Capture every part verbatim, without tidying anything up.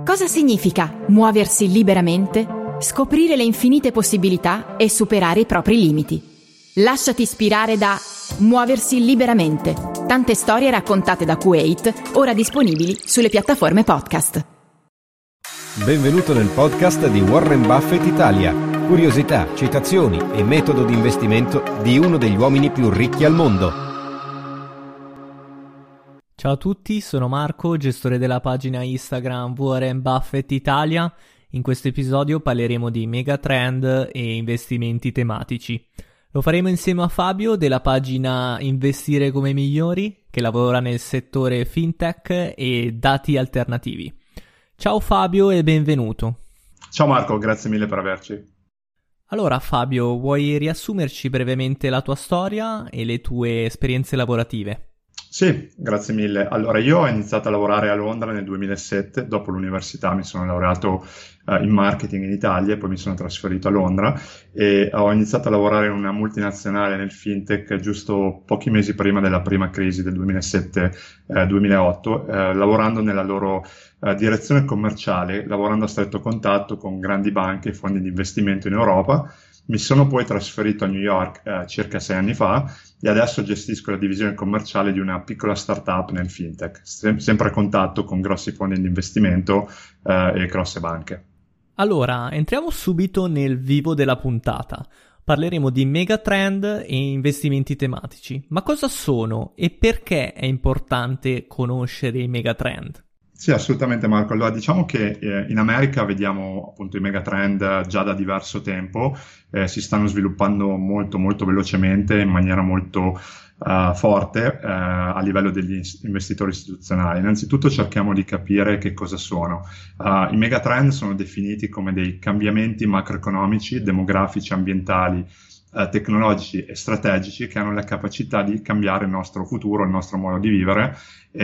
Cosa significa muoversi liberamente, scoprire le infinite possibilità e superare i propri limiti? Lasciati ispirare da Muoversi liberamente. Tante storie raccontate da Kuwait, ora disponibili sulle piattaforme podcast. Benvenuto nel podcast di Warren Buffett Italia. Curiosità, citazioni e metodo di investimento di uno degli uomini più ricchi al mondo. Ciao a tutti, sono Marco, gestore della pagina Instagram Warren Buffett Italia. In questo episodio parleremo di megatrend e investimenti tematici. Lo faremo insieme a Fabio della pagina Investire come migliori, che lavora nel settore fintech e dati alternativi. Ciao Fabio e benvenuto. Ciao Marco, grazie mille per averci. Allora Fabio, vuoi riassumerci brevemente la tua storia e le tue esperienze lavorative? Sì, grazie mille. Allora, io ho iniziato a lavorare a Londra nel duemilasette, dopo l'università mi sono laureato uh, in marketing in Italia e poi mi sono trasferito a Londra e ho iniziato a lavorare in una multinazionale nel fintech giusto pochi mesi prima della prima crisi del duemilasette duemilaotto, uh, lavorando nella loro uh, direzione commerciale, lavorando a stretto contatto con grandi banche e fondi di investimento in Europa. Mi sono poi trasferito a New York eh, circa sei anni fa e adesso gestisco la divisione commerciale di una piccola startup nel fintech, sem- sempre a contatto con grossi fondi di investimento eh, e grosse banche. Allora, entriamo subito nel vivo della puntata. Parleremo di megatrend e investimenti tematici. Ma cosa sono e perché è importante conoscere i megatrend? Sì, assolutamente Marco. Allora diciamo che eh, in America vediamo appunto i megatrend già da diverso tempo, eh, si stanno sviluppando molto molto velocemente in maniera molto uh, forte eh, a livello degli investitori istituzionali. Innanzitutto cerchiamo di capire che cosa sono. Uh, I megatrend sono definiti come dei cambiamenti macroeconomici, demografici, ambientali, eh, tecnologici e strategici che hanno la capacità di cambiare il nostro futuro, il nostro modo di vivere.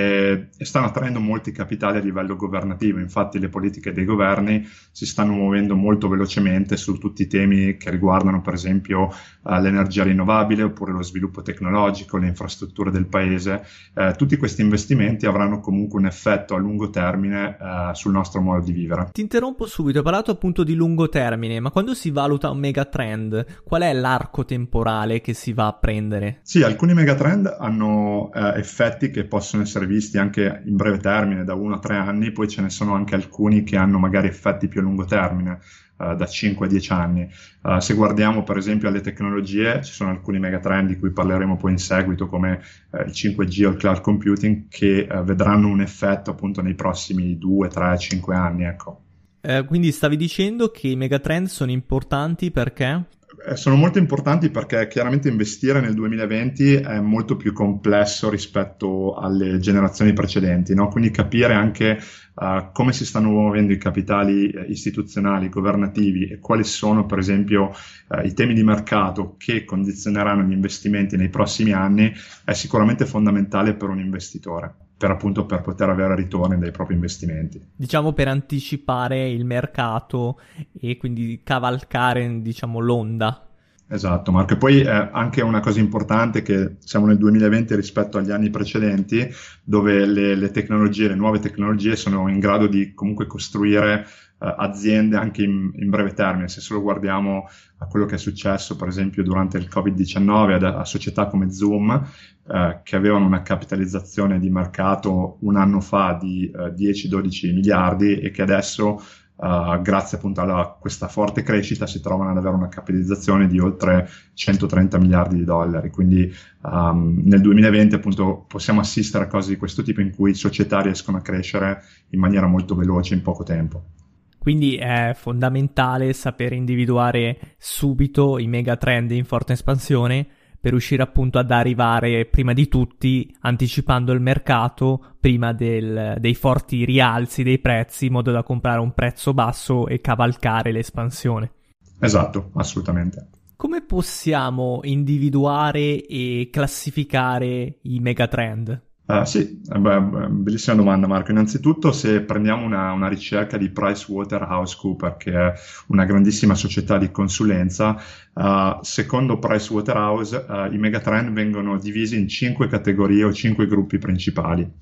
E stanno attraendo molti capitali a livello governativo. Infatti le politiche dei governi si stanno muovendo molto velocemente su tutti i temi che riguardano per esempio uh, l'energia rinnovabile oppure lo sviluppo tecnologico, le infrastrutture del paese. Uh, tutti questi investimenti avranno comunque un effetto a lungo termine uh, sul nostro modo di vivere. Ti interrompo subito, hai parlato appunto di lungo termine, ma quando si valuta un megatrend, qual è l'arco temporale che si va a prendere? Sì, alcuni megatrend hanno uh, effetti che possono essere visti anche in breve termine, da uno a tre anni, poi ce ne sono anche alcuni che hanno magari effetti più a lungo termine, uh, da cinque a dieci anni. Uh, se guardiamo per esempio alle tecnologie, ci sono alcuni megatrend di cui parleremo poi in seguito, come uh, il cinque G o il cloud computing, che uh, vedranno un effetto appunto nei prossimi due, tre, cinque anni, ecco. Eh, quindi stavi dicendo che i megatrend sono importanti perché? Sono molto importanti perché chiaramente investire nel duemilaventi è molto più complesso rispetto alle generazioni precedenti, no? Quindi capire anche uh, come si stanno muovendo i capitali istituzionali, governativi e quali sono per esempio uh, i temi di mercato che condizioneranno gli investimenti nei prossimi anni è sicuramente fondamentale per un investitore, per appunto per poter avere ritorni dai propri investimenti. Diciamo per anticipare il mercato e quindi cavalcare, diciamo, l'onda. Esatto, Marco. E poi eh, anche una cosa importante che siamo nel duemilaventi rispetto agli anni precedenti, dove le, le tecnologie, le nuove tecnologie sono in grado di comunque costruire eh, aziende anche in, in breve termine. Se solo guardiamo a quello che è successo per esempio durante il covid diciannove a, a società come Zoom, eh, che avevano una capitalizzazione di mercato un anno fa di eh, dieci dodici miliardi e che adesso Uh, grazie appunto a questa forte crescita si trovano ad avere una capitalizzazione di oltre centotrenta miliardi di dollari. Quindi um, nel duemilaventi appunto possiamo assistere a cose di questo tipo in cui società riescono a crescere in maniera molto veloce in poco tempo. Quindi è fondamentale sapere individuare subito i megatrend in forte espansione per riuscire appunto ad arrivare prima di tutti, anticipando il mercato prima del, dei forti rialzi dei prezzi, in modo da comprare a un prezzo basso e cavalcare l'espansione. Esatto, assolutamente. Come possiamo individuare e classificare i megatrend? Uh, sì, beh, bellissima domanda Marco. Innanzitutto se prendiamo una, una ricerca di PricewaterhouseCoopers, che è una grandissima società di consulenza, uh, secondo Pricewaterhouse uh, i megatrend vengono divisi in cinque categorie o cinque gruppi principali.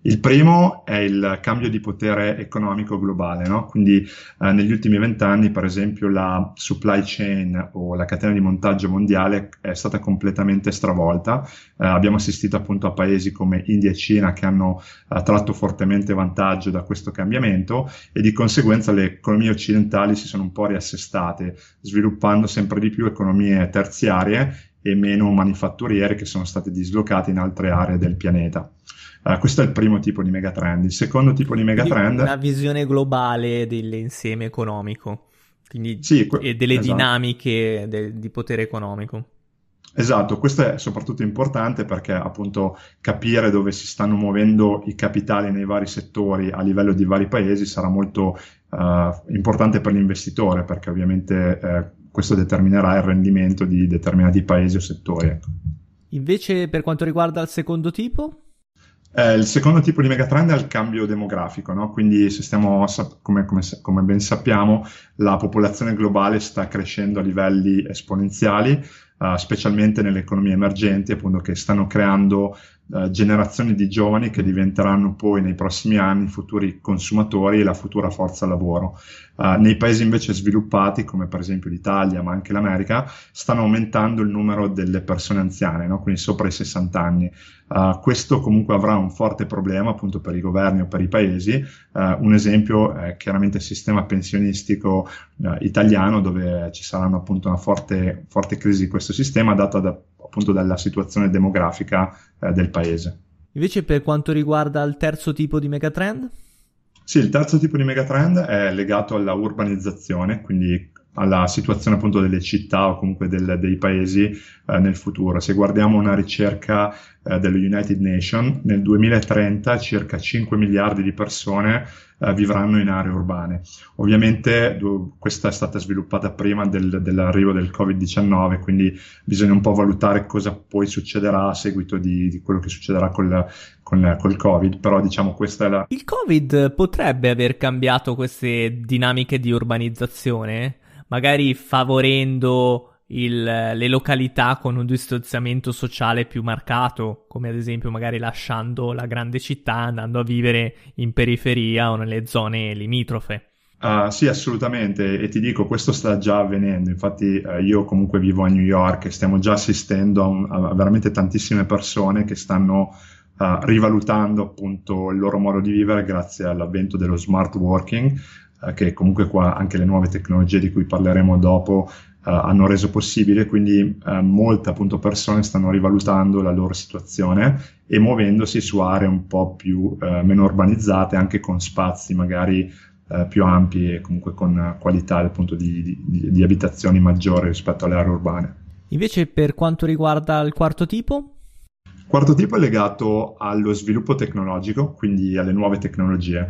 Il primo è il cambio di potere economico globale, no? Quindi eh, negli ultimi vent'anni, per esempio, la supply chain o la catena di montaggio mondiale è stata completamente stravolta. Eh, abbiamo assistito appunto a paesi come India e Cina che hanno eh, tratto fortemente vantaggio da questo cambiamento e di conseguenza le economie occidentali si sono un po' riassestate, sviluppando sempre di più economie terziarie e meno manifatturiere che sono state dislocate in altre aree del pianeta. Uh, questo è il primo tipo di megatrend. Il secondo tipo di megatrend... Una visione globale dell'insieme economico, quindi sì, que- e delle esatto. dinamiche de- di potere economico. Esatto, questo è soprattutto importante perché appunto capire dove si stanno muovendo i capitali nei vari settori a livello di vari paesi sarà molto uh, importante per l'investitore, perché ovviamente eh, questo determinerà il rendimento di determinati paesi o settori. Ecco. Invece per quanto riguarda il secondo tipo? Eh, il secondo tipo di megatrend è il cambio demografico, no? Quindi se stiamo, come, come, come ben sappiamo, la popolazione globale sta crescendo a livelli esponenziali, Uh, specialmente nelle economie emergenti, appunto, che stanno creando uh, generazioni di giovani che diventeranno poi nei prossimi anni futuri consumatori e la futura forza lavoro. Uh, nei paesi invece sviluppati, come per esempio l'Italia, ma anche l'America, stanno aumentando il numero delle persone anziane, no? Quindi sopra i sessanta anni. Uh, questo comunque avrà un forte problema appunto per i governi o per i paesi. Uh, un esempio è chiaramente il sistema pensionistico uh, italiano, dove ci saranno appunto una forte, forte crisi di questo sistema data da, appunto dalla situazione demografica uh, del paese. Invece per quanto riguarda il terzo tipo di megatrend? Sì, il terzo tipo di megatrend è legato alla urbanizzazione, quindi alla situazione appunto delle città o comunque del, dei paesi eh, nel futuro. Se guardiamo una ricerca eh, dello United Nations, nel duemilatrenta circa cinque miliardi di persone eh, vivranno in aree urbane. Ovviamente do, questa è stata sviluppata prima del, dell'arrivo del covid diciannove, quindi bisogna un po' valutare cosa poi succederà a seguito di, di quello che succederà col, con, col Covid, però diciamo questa è la... Il Covid potrebbe aver cambiato queste dinamiche di urbanizzazione? Magari favorendo il, le località con un distanziamento sociale più marcato, come ad esempio magari lasciando la grande città, andando a vivere in periferia o nelle zone limitrofe. Uh, sì, assolutamente, e ti dico, questo sta già avvenendo. Infatti uh, io comunque vivo a New York e stiamo già assistendo a, un, a veramente tantissime persone che stanno uh, rivalutando appunto il loro modo di vivere grazie all'avvento dello smart working, che comunque qua anche le nuove tecnologie di cui parleremo dopo uh, hanno reso possibile, quindi uh, molte appunto persone stanno rivalutando la loro situazione e muovendosi su aree un po' più uh, meno urbanizzate, anche con spazi magari uh, più ampi e comunque con uh, qualità appunto di, di, di abitazioni maggiori rispetto alle aree urbane. Invece per quanto riguarda il quarto tipo? Il quarto tipo è legato allo sviluppo tecnologico, quindi alle nuove tecnologie.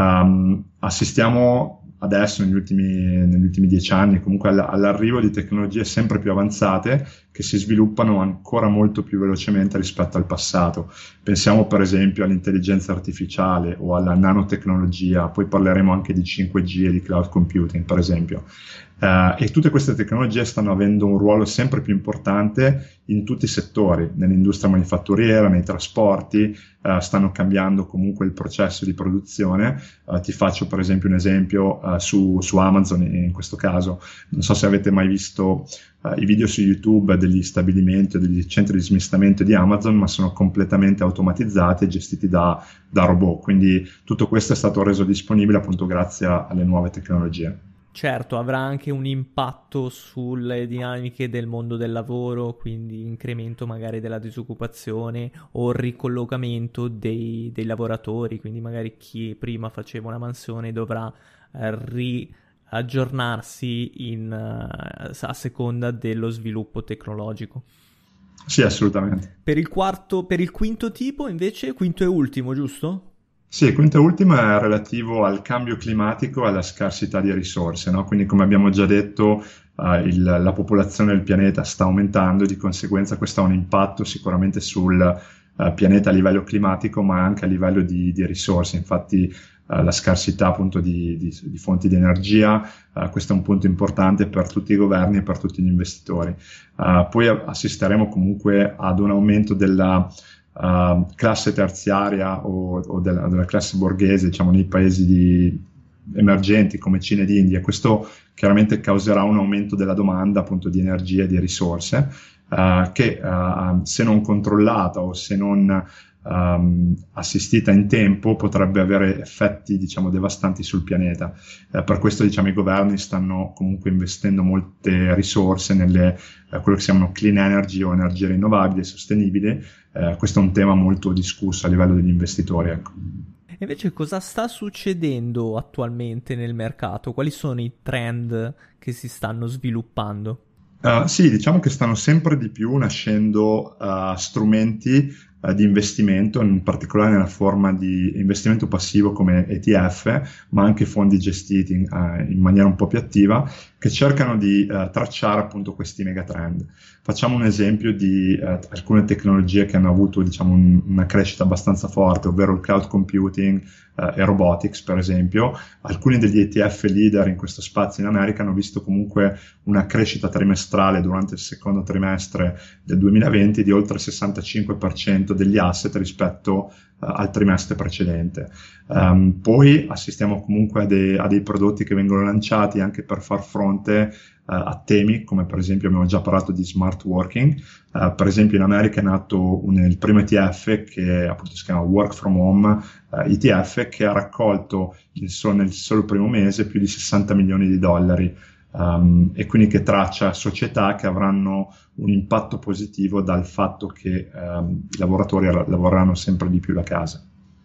Um, assistiamo adesso negli ultimi, negli ultimi dieci anni comunque all- all'arrivo di tecnologie sempre più avanzate che si sviluppano ancora molto più velocemente rispetto al passato. Pensiamo per esempio all'intelligenza artificiale o alla nanotecnologia, poi parleremo anche di cinque G e di cloud computing per esempio. Uh, e tutte queste tecnologie stanno avendo un ruolo sempre più importante in tutti i settori, nell'industria manifatturiera, nei trasporti, uh, stanno cambiando comunque il processo di produzione. Uh, ti faccio per esempio un esempio uh, su, su Amazon in questo caso. Non so se avete mai visto uh, i video su YouTube degli stabilimenti o degli centri di smistamento di Amazon, ma sono completamente automatizzati e gestiti da, da robot, quindi tutto questo è stato reso disponibile appunto grazie a, alle nuove tecnologie. Certo, avrà anche un impatto sulle dinamiche del mondo del lavoro, quindi incremento magari della disoccupazione o ricollocamento dei, dei lavoratori, quindi magari chi prima faceva una mansione dovrà eh, riaggiornarsi in, uh, a seconda dello sviluppo tecnologico. Sì, assolutamente. Per il quarto, per il quinto tipo invece, quinto e ultimo, giusto? Sì, il quinto e ultimo è relativo al cambio climatico e alla scarsità di risorse, no? Quindi come abbiamo già detto uh, il, la popolazione del pianeta sta aumentando e di conseguenza questo ha un impatto sicuramente sul uh, pianeta a livello climatico ma anche a livello di, di risorse. Infatti uh, la scarsità appunto di, di, di fonti di energia, uh, questo è un punto importante per tutti i governi e per tutti gli investitori. Uh, poi assisteremo comunque ad un aumento della uh, classe terziaria o, o della, della classe borghese, diciamo, nei paesi di, emergenti come Cina ed India. Questo chiaramente causerà un aumento della domanda appunto di energia e di risorse, uh, che uh, se non controllata o se non Um, assistita in tempo potrebbe avere effetti, diciamo, devastanti sul pianeta. Eh, per questo, diciamo, i governi stanno comunque investendo molte risorse nelle eh, quello che si chiamano clean energy o energie rinnovabili e sostenibili. Eh, questo è un tema molto discusso a livello degli investitori, ecco. Invece cosa sta succedendo attualmente nel mercato? Quali sono i trend che si stanno sviluppando? Uh, sì, diciamo che stanno sempre di più nascendo uh, strumenti uh, di investimento, in particolare nella forma di investimento passivo come E T F, ma anche fondi gestiti in, uh, in maniera un po' più attiva, che cercano di uh, tracciare appunto questi megatrend. Facciamo un esempio di uh, alcune tecnologie che hanno avuto, diciamo, un, una crescita abbastanza forte, ovvero il cloud computing uh, e robotics, per esempio. Alcuni degli E T F leader in questo spazio in America hanno visto comunque una crescita trimestrale durante il secondo trimestre del duemilaventi di oltre il sessantacinque per cento degli asset rispetto uh, al trimestre precedente. Um, poi assistiamo comunque a dei, a dei prodotti che vengono lanciati anche per far fronte uh, a temi come, per esempio, abbiamo già parlato di smart working. Uh, per esempio in America è nato un, il primo E T F che appunto si chiama Work from Home uh, E T F, che ha raccolto il solo, nel solo primo mese più di sessanta milioni di dollari. Um, e quindi che traccia società che avranno un impatto positivo dal fatto che um, i lavoratori lavoreranno sempre di più da casa.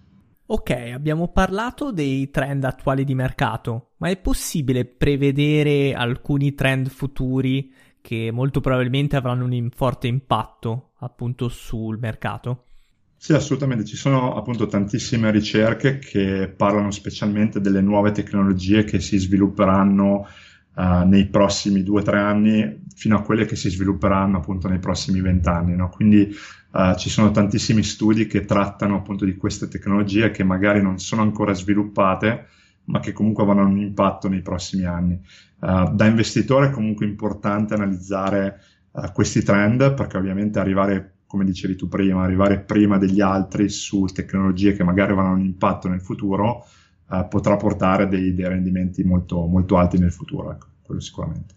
Ok, abbiamo parlato dei trend attuali di mercato, ma è possibile prevedere alcuni trend futuri che molto probabilmente avranno un forte impatto appunto sul mercato? Sì, assolutamente. Ci sono appunto tantissime ricerche che parlano specialmente delle nuove tecnologie che si svilupperanno Uh, nei prossimi due o tre anni, fino a quelle che si svilupperanno appunto nei prossimi vent'anni, no? Quindi uh, ci sono tantissimi studi che trattano appunto di queste tecnologie che magari non sono ancora sviluppate, ma che comunque avranno un impatto nei prossimi anni. Uh, da investitore è comunque importante analizzare uh, questi trend, perché ovviamente arrivare, come dicevi tu prima, arrivare prima degli altri su tecnologie che magari avranno un impatto nel futuro Uh, potrà portare dei, dei rendimenti molto, molto alti nel futuro, ecco, quello sicuramente.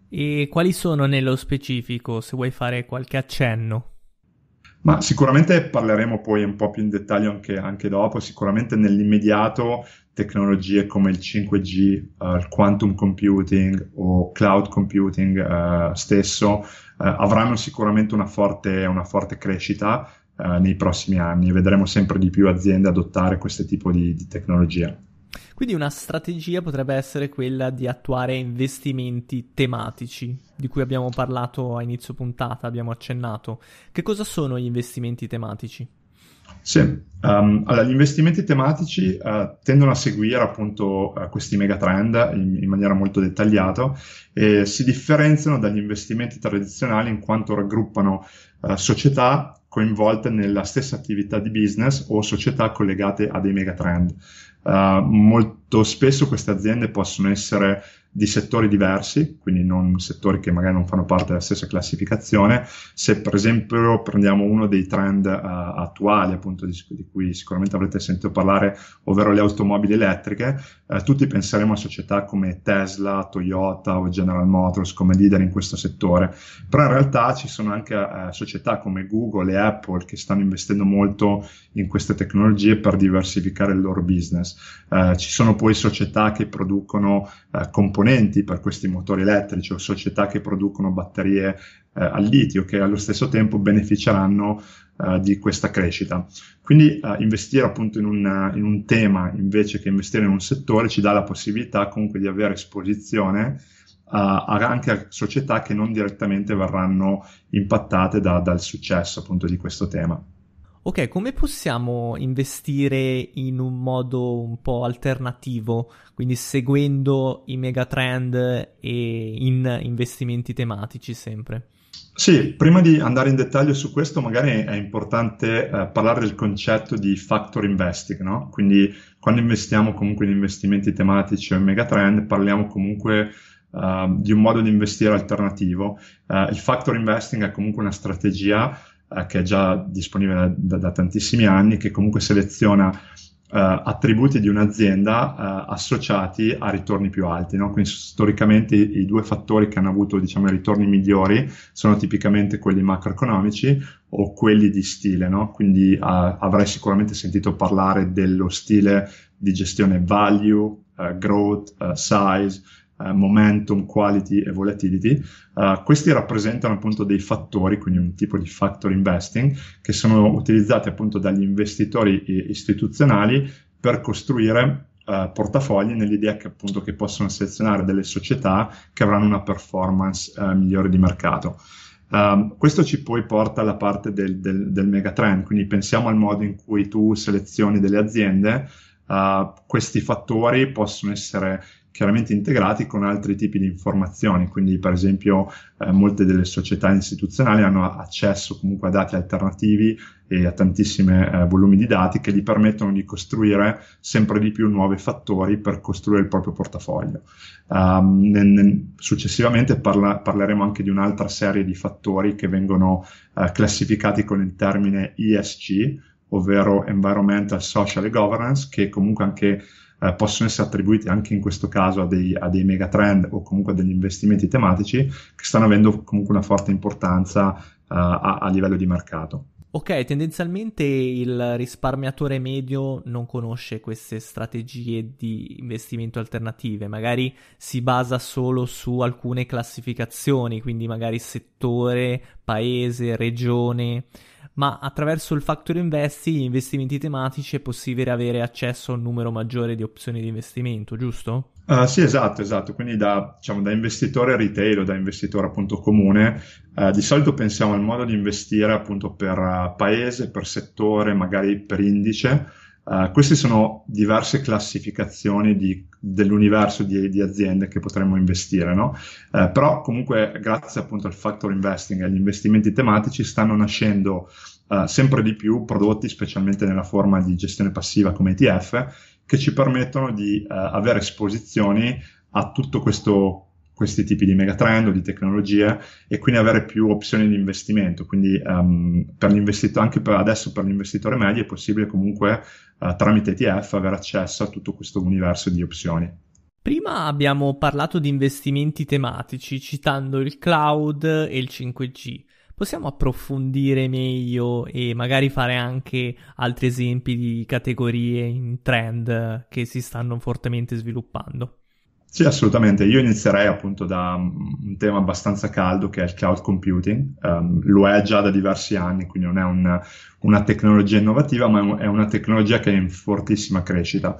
E quali sono nello specifico, se vuoi fare qualche accenno? Ma sicuramente parleremo poi un po' più in dettaglio anche, anche dopo. Sicuramente nell'immediato tecnologie come il cinque G, uh, il quantum computing o cloud computing uh, stesso uh, avranno sicuramente una forte, una forte crescita Uh, nei prossimi anni, e vedremo sempre di più aziende adottare questo tipo di, di tecnologia. Quindi una strategia potrebbe essere quella di attuare investimenti tematici, di cui abbiamo parlato a inizio puntata, abbiamo accennato. Che cosa sono gli investimenti tematici? Sì, um, allora, gli investimenti tematici uh, tendono a seguire appunto uh, questi megatrend in, in maniera molto dettagliata e si differenziano dagli investimenti tradizionali in quanto raggruppano uh, società coinvolte nella stessa attività di business o società collegate a dei megatrend. Uh, molto spesso queste aziende possono essere di settori diversi, quindi non settori che magari non fanno parte della stessa classificazione. Se per esempio prendiamo uno dei trend uh, attuali, appunto di, di cui sicuramente avrete sentito parlare, ovvero le automobili elettriche, uh, tutti penseremo a società come Tesla, Toyota o General Motors come leader in questo settore, però in realtà ci sono anche uh, società come Google e Apple che stanno investendo molto in queste tecnologie per diversificare il loro business. Uh, ci sono poi società che producono uh, componenti per questi motori elettrici o società che producono batterie uh, al litio che allo stesso tempo beneficeranno uh, di questa crescita. Quindi uh, investire appunto in un, in un tema invece che investire in un settore ci dà la possibilità comunque di avere esposizione uh, anche a società che non direttamente verranno impattate da, dal successo appunto di questo tema. Ok, come possiamo investire in un modo un po' alternativo, quindi seguendo i megatrend e in investimenti tematici sempre? Sì, prima di andare in dettaglio su questo magari è importante eh, parlare del concetto di factor investing, no? Quindi quando investiamo comunque in investimenti tematici o in megatrend parliamo comunque uh, di un modo di investire alternativo. Uh, il factor investing è comunque una strategia eh, che è già disponibile da, da tantissimi anni, che comunque seleziona Uh, attributi di un'azienda uh, associati a ritorni più alti, no? Quindi storicamente i, i due fattori che hanno avuto, diciamo, i ritorni migliori sono tipicamente quelli macroeconomici o quelli di stile, no? Quindi uh, avrai sicuramente sentito parlare dello stile di gestione value, uh, growth, uh, size, uh, momentum, quality e volatility. Uh, questi rappresentano appunto dei fattori, quindi un tipo di factor investing, che sono utilizzati appunto dagli investitori istituzionali per costruire uh, portafogli nell'idea che appunto che possono selezionare delle società che avranno una performance uh, migliore di mercato. Um, questo ci poi porta alla parte del, del, del megatrend, quindi pensiamo al modo in cui tu selezioni delle aziende. Uh, questi fattori possono essere chiaramente integrati con altri tipi di informazioni, quindi per esempio eh, molte delle società istituzionali hanno accesso comunque a dati alternativi e a tantissimi eh, volumi di dati che gli permettono di costruire sempre di più nuovi fattori per costruire il proprio portafoglio. Um, ne, ne, successivamente parla, parleremo anche di un'altra serie di fattori che vengono eh, classificati con il termine E S G, ovvero Environmental, Social e Governance, che comunque anche eh, possono essere attribuiti anche in questo caso a dei, a dei megatrend o comunque a degli investimenti tematici che stanno avendo comunque una forte importanza eh, a, a livello di mercato. Ok, tendenzialmente il risparmiatore medio non conosce queste strategie di investimento alternative, magari si basa solo su alcune classificazioni, quindi magari settore, paese, regione, ma attraverso il factor investing, gli investimenti tematici, è possibile avere accesso a un numero maggiore di opzioni di investimento, giusto? Uh, sì, esatto, esatto. Quindi da, diciamo, da investitore retail o da investitore appunto comune, uh, di solito pensiamo al modo di investire appunto per uh, paese, per settore, magari per indice. Uh, queste sono diverse classificazioni di, dell'universo di, di aziende che potremmo investire, no? Uh, però comunque grazie appunto al factor investing e agli investimenti tematici stanno nascendo uh, sempre di più prodotti, specialmente nella forma di gestione passiva come E T F, che ci permettono di uh, avere esposizioni a tutto questo questi tipi di megatrend o di tecnologie e quindi avere più opzioni di investimento. Quindi um, per l'investitore, anche per adesso per l'investitore medio è possibile comunque uh, tramite E T F avere accesso a tutto questo universo di opzioni. Prima abbiamo parlato di investimenti tematici citando il cloud e il cinque G. Possiamo approfondire meglio e magari fare anche altri esempi di categorie in trend che si stanno fortemente sviluppando? Sì, assolutamente. Io inizierei appunto da un tema abbastanza caldo che è il cloud computing. Um, lo è già da diversi anni, quindi non è un, una tecnologia innovativa, ma è una tecnologia che è in fortissima crescita.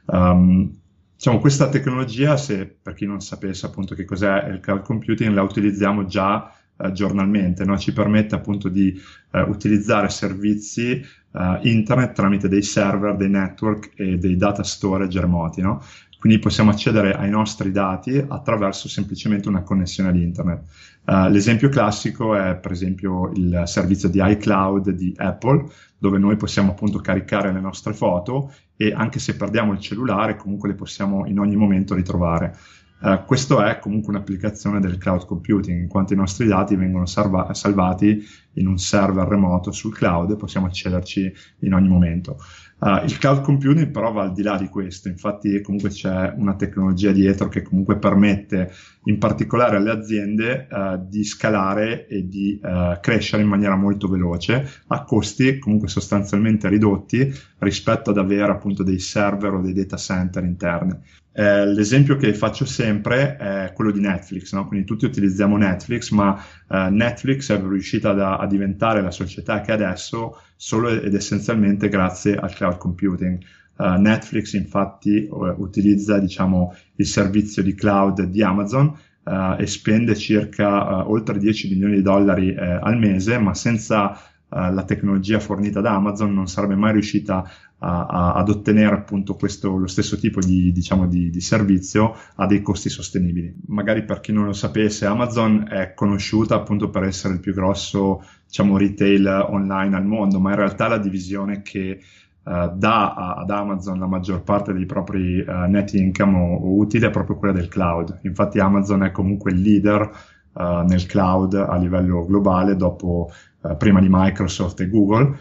Um, diciamo, questa tecnologia, se per chi non sapesse appunto che cos'è il cloud computing, la utilizziamo già uh, giornalmente, no? Ci permette appunto di uh, utilizzare servizi uh, internet tramite dei server, dei network e dei data storage remoti, no? Quindi possiamo accedere ai nostri dati attraverso semplicemente una connessione ad internet. Uh, l'esempio classico è per esempio il servizio di iCloud di Apple, dove noi possiamo appunto caricare le nostre foto e anche se perdiamo il cellulare comunque le possiamo in ogni momento ritrovare. Uh, questo è comunque un'applicazione del cloud computing, in quanto i nostri dati vengono salva- salvati in un server remoto sul cloud e possiamo accederci in ogni momento. Uh, il cloud computing però va al di là di questo, infatti comunque c'è una tecnologia dietro che comunque permette in particolare alle aziende uh, di scalare e di uh, crescere in maniera molto veloce a costi comunque sostanzialmente ridotti rispetto ad avere appunto dei server o dei data center interni. Eh, l'esempio che faccio sempre è quello di Netflix, no? Quindi tutti utilizziamo Netflix, ma eh, Netflix è riuscita da, a diventare la società che è adesso solo ed essenzialmente grazie al cloud computing. Uh, Netflix infatti uh, utilizza diciamo il servizio di cloud di Amazon uh, e spende circa uh, oltre dieci milioni di dollari uh, al mese, ma senza uh, la tecnologia fornita da Amazon non sarebbe mai riuscita A, a, ad ottenere appunto questo, lo stesso tipo di, diciamo, di, di servizio a dei costi sostenibili. Magari per chi non lo sapesse, Amazon è conosciuta appunto per essere il più grosso, diciamo, retail online al mondo, ma in realtà la divisione che uh, dà a, ad Amazon la maggior parte dei propri uh, net income o, o utili è proprio quella del cloud. Infatti Amazon è comunque il leader Uh, nel cloud a livello globale dopo eh, prima di Microsoft e Google,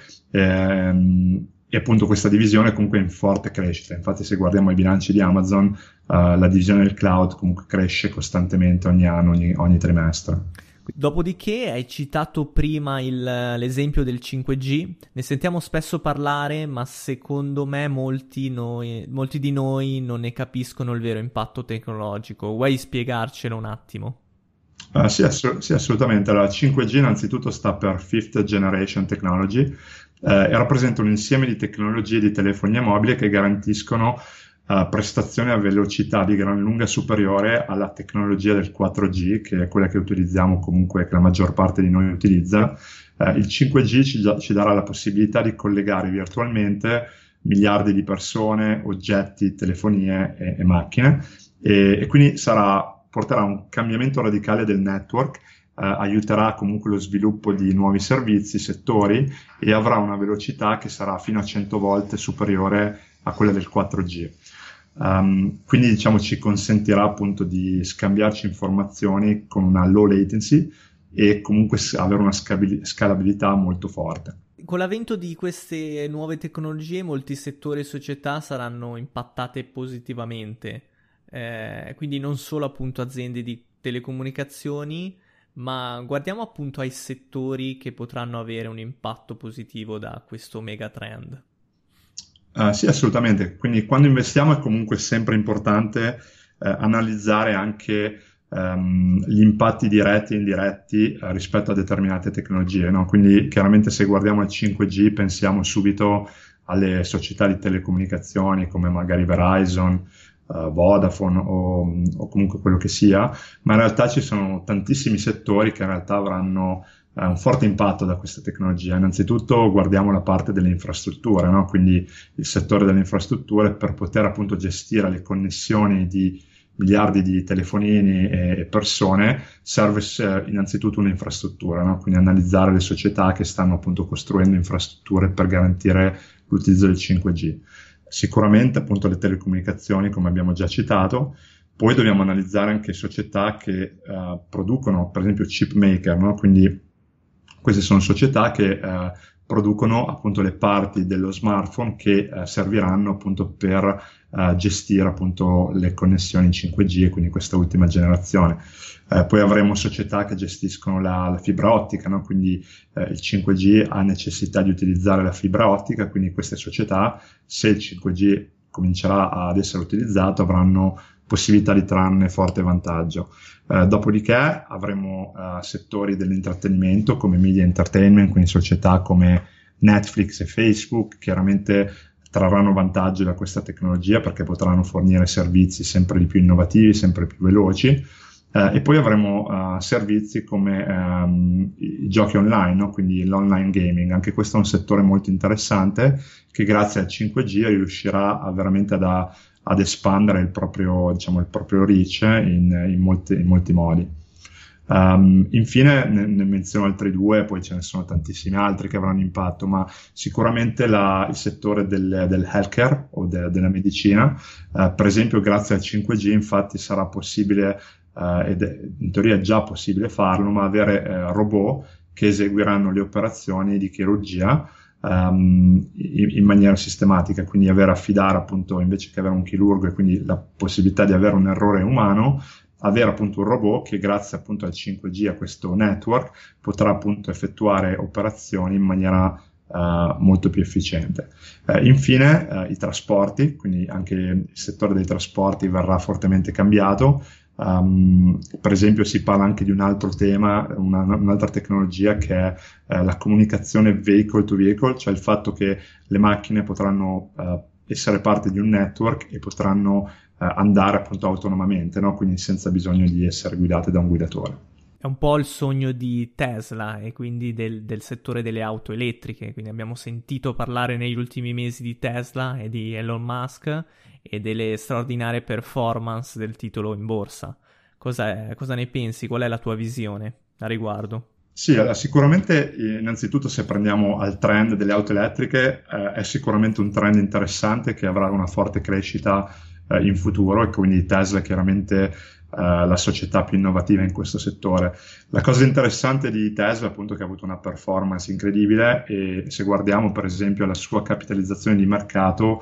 ehm, e appunto questa divisione comunque è in forte crescita. Infatti se guardiamo i bilanci di Amazon, uh, la divisione del cloud comunque cresce costantemente ogni anno, ogni, ogni trimestre. Dopodiché hai citato prima il, l'esempio del cinque G, ne sentiamo spesso parlare, ma secondo me molti, noi, molti di noi non ne capiscono il vero impatto tecnologico. Vuoi spiegarcelo un attimo? Uh, sì, ass- sì, assolutamente. Allora, cinque G innanzitutto sta per Fifth Generation Technology, eh, e rappresenta un insieme di tecnologie di telefonia mobile che garantiscono uh, prestazioni a velocità di gran lunga superiore alla tecnologia del quattro G, che è quella che utilizziamo comunque, che la maggior parte di noi utilizza. Uh, il cinque G ci, ci darà la possibilità di collegare virtualmente miliardi di persone, oggetti, telefonie e, e macchine, e, e quindi sarà, porterà a un cambiamento radicale del network. Uh, aiuterà comunque lo sviluppo di nuovi servizi, settori, e avrà una velocità che sarà fino a cento volte superiore a quella del quattro G. Um, quindi diciamo ci consentirà appunto di scambiarci informazioni con una low latency e comunque avere una scabil- scalabilità molto forte. Con l'avvento di queste nuove tecnologie molti settori e società saranno impattate positivamente, eh, quindi non solo appunto aziende di telecomunicazioni, ma guardiamo appunto ai settori che potranno avere un impatto positivo da questo megatrend. Uh, sì, assolutamente. Quindi quando investiamo è comunque sempre importante eh, analizzare anche um, gli impatti diretti e indiretti eh, rispetto a determinate tecnologie, no? Quindi chiaramente se guardiamo al cinque G pensiamo subito alle società di telecomunicazioni come magari Verizon, Uh, Vodafone o, o comunque quello che sia, ma in realtà ci sono tantissimi settori che in realtà avranno uh, un forte impatto da questa tecnologia. Innanzitutto guardiamo la parte delle infrastrutture, no? Quindi il settore delle infrastrutture, per poter appunto gestire le connessioni di miliardi di telefonini e persone, serve uh, innanzitutto un'infrastruttura, no? Quindi analizzare le società che stanno appunto costruendo infrastrutture per garantire l'utilizzo del cinque G. Sicuramente appunto le telecomunicazioni, come abbiamo già citato. Poi dobbiamo analizzare anche società che uh, producono per esempio chip maker, no? Quindi queste sono società che uh, producono appunto le parti dello smartphone che uh, serviranno appunto per uh, gestire appunto le connessioni in cinque G e quindi questa ultima generazione. Uh, poi avremo società che gestiscono la, la fibra ottica, no? Quindi uh, il cinque G ha necessità di utilizzare la fibra ottica, quindi queste società, se il cinque G comincerà ad essere utilizzato, avranno possibilità di trarne forte vantaggio. Uh, dopodiché avremo uh, settori dell'intrattenimento come media entertainment, quindi società come Netflix e Facebook, chiaramente trarranno vantaggio da questa tecnologia perché potranno fornire servizi sempre di più innovativi, sempre più veloci. Uh, e poi avremo uh, servizi come um, i giochi online, no? Quindi l'online gaming. Anche questo è un settore molto interessante che grazie al cinque G riuscirà a veramente ad, a, ad espandere il proprio, diciamo, il proprio reach in, in, molti, in molti modi. Um, infine ne, ne menziono altri due, poi ce ne sono tantissimi altri che avranno impatto, ma sicuramente la, il settore del, del healthcare o de, della medicina, uh, per esempio grazie al cinque G infatti sarà possibile, uh, ed è, in teoria è già possibile farlo, ma avere uh, robot che eseguiranno le operazioni di chirurgia um, in, in maniera sistematica, quindi avere affidare appunto, invece che avere un chirurgo e quindi la possibilità di avere un errore umano, avere appunto un robot che grazie appunto al cinque G, a questo network, potrà appunto effettuare operazioni in maniera uh, molto più efficiente. Uh, infine uh, i trasporti, quindi anche il settore dei trasporti verrà fortemente cambiato. Um, per esempio si parla anche di un altro tema, una, un'altra tecnologia che è uh, la comunicazione vehicle to vehicle, cioè il fatto che le macchine potranno uh, essere parte di un network e potranno andare appunto autonomamente, no? Quindi senza bisogno di essere guidate da un guidatore. È un po' il sogno di Tesla e quindi del, del settore delle auto elettriche, quindi abbiamo sentito parlare negli ultimi mesi di Tesla e di Elon Musk e delle straordinarie performance del titolo in borsa. Cosa, cosa ne pensi? Qual è la tua visione a riguardo? Sì, allora, sicuramente innanzitutto se prendiamo al trend delle auto elettriche eh, è sicuramente un trend interessante che avrà una forte crescita in futuro, e quindi Tesla chiaramente uh, la società più innovativa in questo settore. La cosa interessante di Tesla è appunto che ha avuto una performance incredibile, e se guardiamo per esempio la sua capitalizzazione di mercato,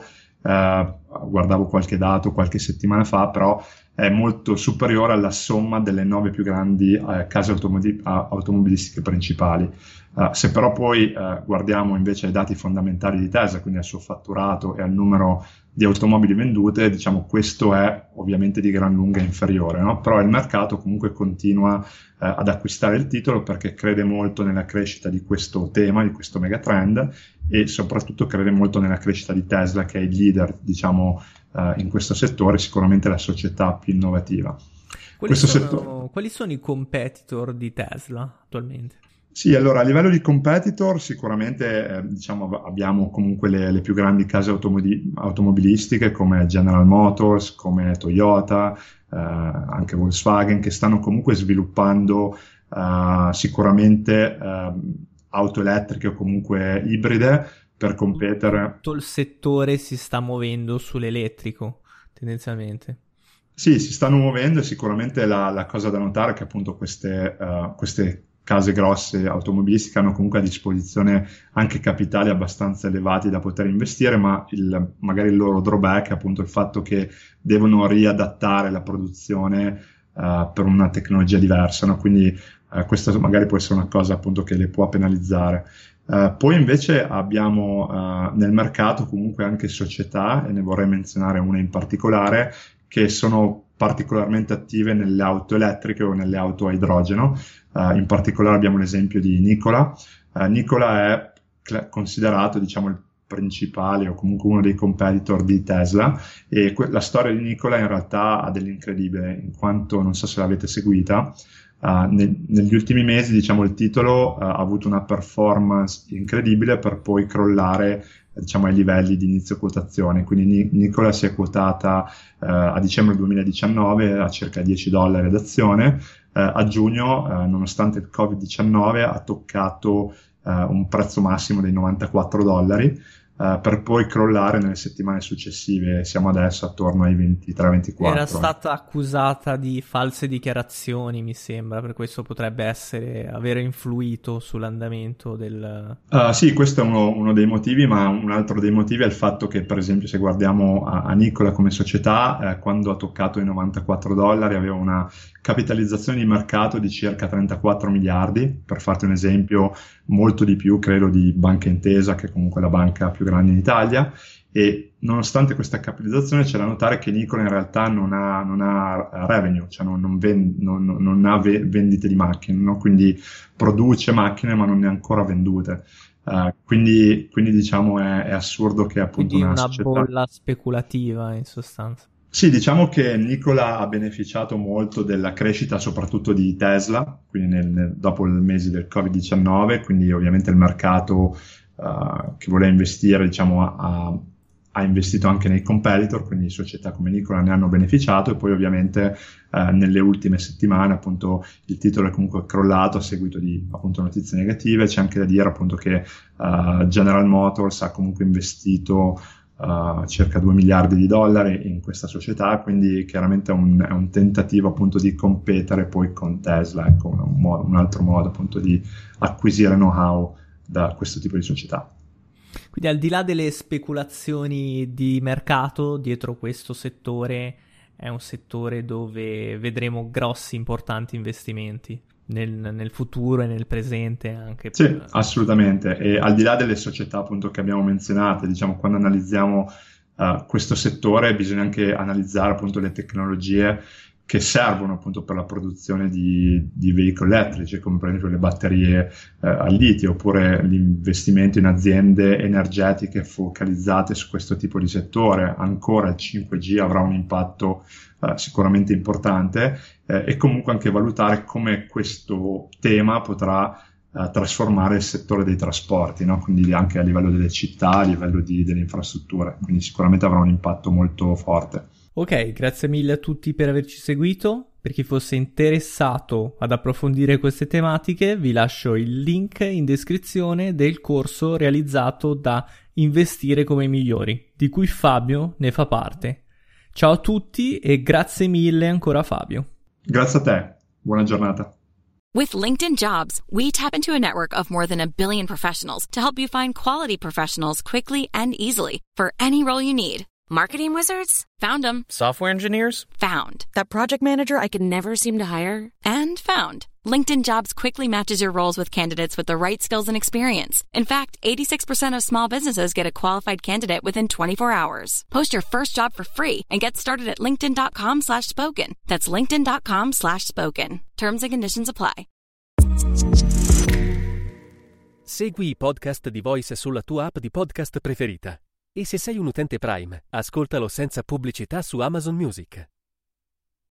uh, guardavo qualche dato qualche settimana fa, però è molto superiore alla somma delle nove più grandi uh, case automobili- automobilistiche principali. Uh, se però poi uh, guardiamo invece ai dati fondamentali di Tesla, quindi al suo fatturato e al numero di automobili vendute, diciamo questo è ovviamente di gran lunga inferiore, no? Però il mercato comunque continua uh, ad acquistare il titolo perché crede molto nella crescita di questo tema, di questo megatrend, e soprattutto crede molto nella crescita di Tesla, che è il leader, diciamo, uh, in questo settore, sicuramente la società più innovativa. Quali sono, settore... quali sono i competitor di Tesla attualmente? Sì, allora a livello di competitor sicuramente eh, diciamo, abbiamo comunque le, le più grandi case automobili- automobilistiche come General Motors, come Toyota, eh, anche Volkswagen, che stanno comunque sviluppando eh, sicuramente eh, auto elettriche o comunque ibride per competere. Tutto il settore si sta muovendo sull'elettrico tendenzialmente. Sì, si stanno muovendo, e sicuramente la, la cosa da notare è che appunto queste, uh, queste case grosse automobilistiche hanno comunque a disposizione anche capitali abbastanza elevati da poter investire, ma il, magari il loro drawback è appunto il fatto che devono riadattare la produzione uh, per una tecnologia diversa, no? Quindi uh, questa magari può essere una cosa appunto che le può penalizzare. Uh, poi invece abbiamo uh, nel mercato comunque anche società, e ne vorrei menzionare una in particolare, che sono particolarmente attive nelle auto elettriche o nelle auto a idrogeno. Uh, in particolare abbiamo l'esempio di Nikola. Uh, Nikola è cl- considerato, diciamo, il principale o comunque uno dei competitor di Tesla, e que- la storia di Nikola in realtà ha dell'incredibile, in quanto, non so se l'avete seguita, uh, ne- negli ultimi mesi, diciamo, il titolo uh, ha avuto una performance incredibile per poi crollare, diciamo, ai livelli di inizio quotazione. Quindi Nikola si è quotata uh, a dicembre duemiladiciannove a circa dieci dollari ad azione. Uh, a giugno, uh, nonostante il covid diciannove, ha toccato uh, un prezzo massimo dei novantaquattro dollari, uh, per poi crollare nelle settimane successive. Siamo adesso attorno ai ventitré ventiquattro. Era stata accusata di false dichiarazioni, mi sembra, per questo potrebbe essere aver influito sull'andamento del... Uh, sì, questo è uno, uno dei motivi, ma un altro dei motivi è il fatto che, per esempio, se guardiamo a, a Nikola come società, eh, quando ha toccato i novantaquattro dollari aveva una capitalizzazione di mercato di circa trentaquattro miliardi, per farti un esempio, molto di più credo di Banca Intesa, che è comunque la banca più grande in Italia. E nonostante questa capitalizzazione c'è da notare che Nikola in realtà non ha, non ha revenue, cioè non, non, vend, non, non ha ve- vendite di macchine, no? Quindi produce macchine ma non ne ha ancora vendute. Uh, quindi, quindi diciamo è, è assurdo che appunto quindi una, una società... bolla speculativa in sostanza. Sì, diciamo che Nikola ha beneficiato molto della crescita soprattutto di Tesla, quindi nel, nel, dopo il mese del covid diciannove, quindi ovviamente il mercato uh, che voleva investire, diciamo, ha, ha investito anche nei competitor, quindi società come Nikola ne hanno beneficiato, e poi ovviamente uh, nelle ultime settimane appunto il titolo è comunque crollato a seguito di appunto notizie negative. C'è anche da dire appunto che uh, General Motors ha comunque investito Uh, circa due miliardi di dollari in questa società, quindi chiaramente è un, è un tentativo appunto di competere poi con Tesla, ecco, un, modo, un altro modo appunto di acquisire know-how da questo tipo di società. Quindi al di là delle speculazioni di mercato, dietro questo settore è un settore dove vedremo grossi importanti investimenti nel, nel futuro e nel presente anche. Sì, per... assolutamente. E al di là delle società appunto che abbiamo menzionato, diciamo, quando analizziamo uh, questo settore bisogna anche analizzare appunto le tecnologie che servono appunto per la produzione di, di veicoli elettrici, come per esempio le batterie eh, al litio, oppure l'investimento in aziende energetiche focalizzate su questo tipo di settore. Ancora il cinque G avrà un impatto eh, sicuramente importante, eh, e comunque anche valutare come questo tema potrà eh, trasformare il settore dei trasporti, no? Quindi anche a livello delle città, a livello di, delle infrastrutture, quindi sicuramente avrà un impatto molto forte. Ok, grazie mille a tutti per averci seguito. Per chi fosse interessato ad approfondire queste tematiche, vi lascio il link in descrizione del corso realizzato da Investire come i migliori, di cui Fabio ne fa parte. Ciao a tutti e grazie mille ancora Fabio. Grazie a te, buona giornata. With LinkedIn Jobs, we tap into a network of more than a billion professionals to help you find quality professionals quickly and easily for any role you need. Marketing wizards? Found them. Software engineers? Found. That project manager I could never seem to hire? And found. LinkedIn Jobs quickly matches your roles with candidates with the right skills and experience. In fact, eighty-six percent of small businesses get a qualified candidate within twenty-four hours. Post your first job for free and get started at linkedin.com slash spoken. That's linkedin.com slash spoken. Terms and conditions apply. Segui i podcast di Voice sulla tua app di podcast preferita. E se sei un utente Prime, ascoltalo senza pubblicità su Amazon Music.